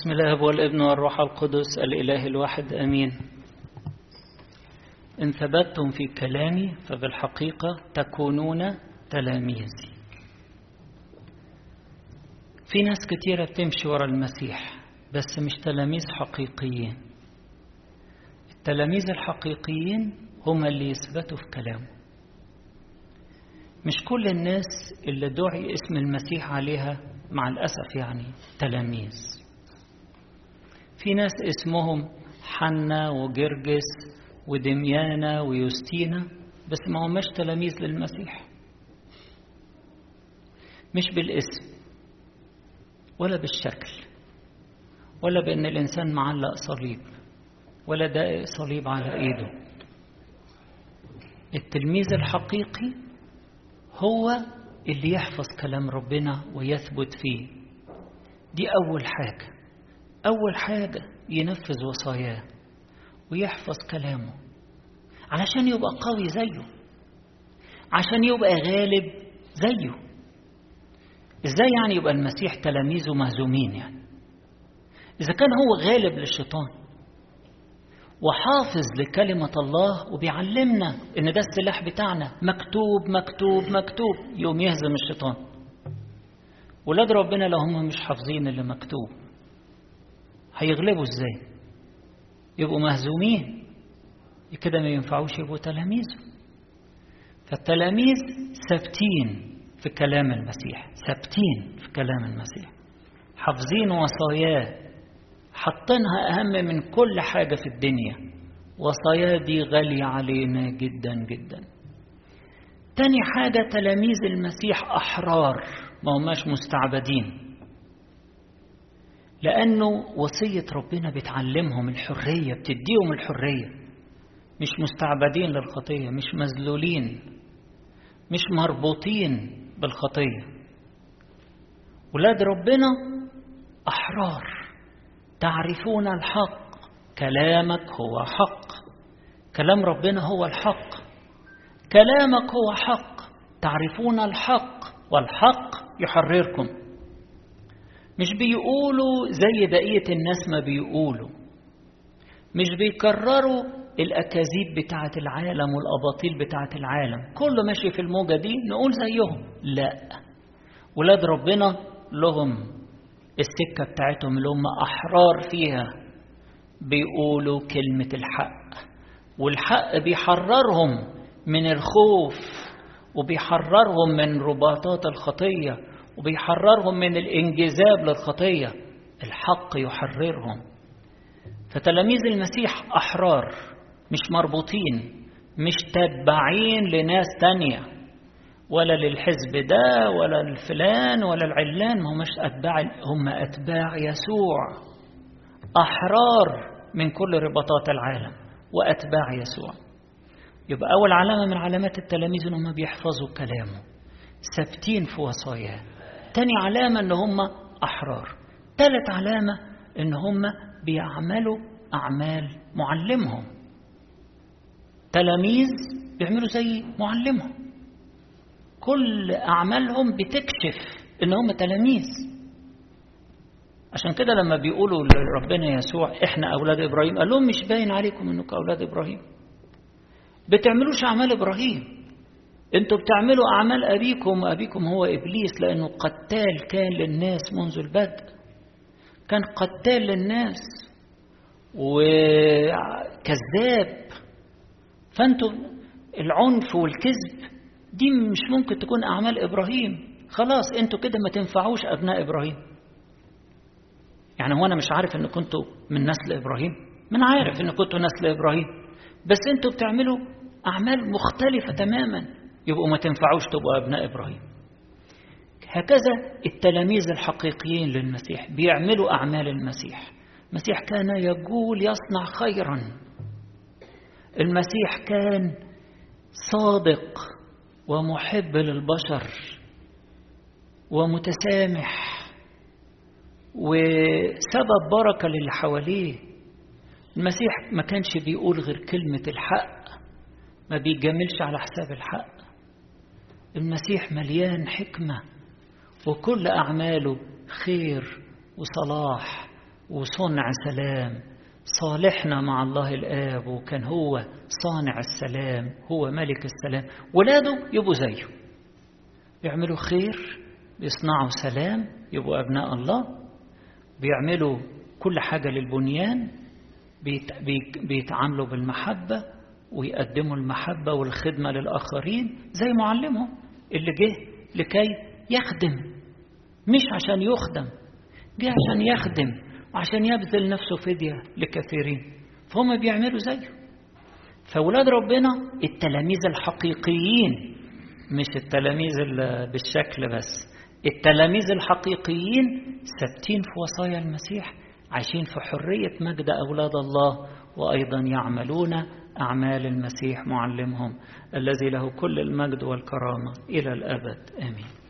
بسم الله والابن والروح القدس الإله الواحد آمين. إن ثبتتم في كلامي فبالحقيقة تكونون تلاميذي. في ناس كتيرة بتمشي ورا المسيح بس مش تلاميذ حقيقيين. التلاميذ الحقيقيين هم اللي يثبتوا في كلامه. مش كل الناس اللي دعي اسم المسيح عليها مع الأسف يعني تلاميذ. في ناس اسمهم حنا وجرجس ودميانة ويوستينا بس ما هماش تلاميذ للمسيح، مش بالاسم ولا بالشكل ولا بأن الإنسان معلق صليب ولا دائق صليب على إيده. التلميذ الحقيقي هو اللي يحفظ كلام ربنا ويثبت فيه. دي أول حاجة ينفذ وصاياه ويحفظ كلامه علشان يبقى قوي زيه، عشان يبقى غالب زيه. إزاي يعني يبقى المسيح تلاميذه مهزومين؟ يعني إذا كان هو غالب للشيطان وحافظ لكلمة الله وبيعلمنا إن ده السلاح بتاعنا، مكتوب مكتوب مكتوب، يوم يهزم الشيطان. ولاد ربنا لو هم مش حافظين اللي مكتوب هيغلبوا إزاي؟ يبقوا مهزومين، كده ما ينفعوش يبقوا تلاميذ. فالتلاميذ ثابتين في كلام المسيح، ثابتين في كلام المسيح، حافظين وصاياه، حاطينها أهم من كل حاجة في الدنيا. وصاياه دي غالية علينا جدا جدا. تاني حاجة تلاميذ المسيح أحرار، ما هماش مستعبدين، لأنه وصية ربنا بتعلمهم الحرية، بتديهم الحرية. مش مستعبدين للخطية، مش مذلولين، مش مربوطين بالخطية. ولاد ربنا أحرار، تعرفون الحق، كلامك هو حق، كلام ربنا هو الحق، كلامك هو حق، تعرفون الحق والحق يحرركم. مش بيقولوا زي بقية الناس ما بيقولوا، مش بيكرروا الأكاذيب بتاعة العالم والأباطيل بتاعة العالم، كله ماشي في الموجة دي نقول زيهم. لا، ولاد ربنا لهم السكة بتاعتهم اللي هم أحرار فيها، بيقولوا كلمة الحق، والحق بيحررهم من الخوف وبيحررهم من رباطات الخطية وبيحررهم من الانجذاب للخطية. الحق يحررهم. فتلاميذ المسيح أحرار، مش مربوطين، مش تابعين لناس تانية ولا للحزب ده ولا الفلان ولا العلان. هم أتباع يسوع، أحرار من كل رباطات العالم وأتباع يسوع. يبقى أول علامة من علامات التلاميذ إنهم بيحفظوا كلامه، ثابتين في وصاياه. تاني علامة إن هم أحرار. ثالث علامة إن هم بيعملوا أعمال معلمهم. تلاميذ بيعملوا زي معلمهم، كل أعمالهم بتكشف إن هم تلاميذ. عشان كده لما بيقولوا لربنا يسوع إحنا أولاد إبراهيم، قال لهم مش باين عليكم إنكم أولاد إبراهيم، بتعملوش أعمال إبراهيم، انتوا بتعملوا أعمال أبيكم، وأبيكم هو إبليس، لأنه قتال كان للناس منذ البدء، كان قتال للناس وكذاب. فانتوا العنف والكذب دي مش ممكن تكون أعمال إبراهيم. خلاص انتوا كده ما تنفعوش أبناء إبراهيم. يعني هو أنا مش عارف إن كنتوا من نسل إبراهيم؟ من عارف إن كنتوا نسل إبراهيم، بس انتوا بتعملوا أعمال مختلفة تماما، يبقوا ما تنفعوش تبقوا أبناء إبراهيم. هكذا التلاميذ الحقيقيين للمسيح بيعملوا أعمال المسيح. المسيح كان يقول يصنع خيرا، المسيح كان صادق ومحب للبشر ومتسامح وسبب بركة للي حواليه. المسيح ما كانش بيقول غير كلمة الحق، ما بيجاملش على حساب الحق. المسيح مليان حكمة وكل أعماله خير وصلاح وصنع سلام، صالحنا مع الله الآب، وكان هو صانع السلام، هو ملك السلام. ولاده يبقوا زيه، بيعملوا خير، بيصنعوا سلام، يبقوا أبناء الله، بيعملوا كل حاجة للبنيان، بيتعاملوا بالمحبة ويقدموا المحبة والخدمة للآخرين زي معلمهم اللي جه لكي يخدم، مش عشان يخدم، جه عشان يخدم وعشان يبذل نفسه فدية لكثيرين، فهم بيعملوا زيه. فأولاد ربنا التلاميذ الحقيقيين، مش التلاميذ بالشكل بس، التلاميذ الحقيقيين ثابتين في وصايا المسيح، عايشين في حرية مجد أولاد الله، وأيضا يعملون أعمال المسيح معلمهم الذي له كل المجد والكرامة إلى الأبد. آمين.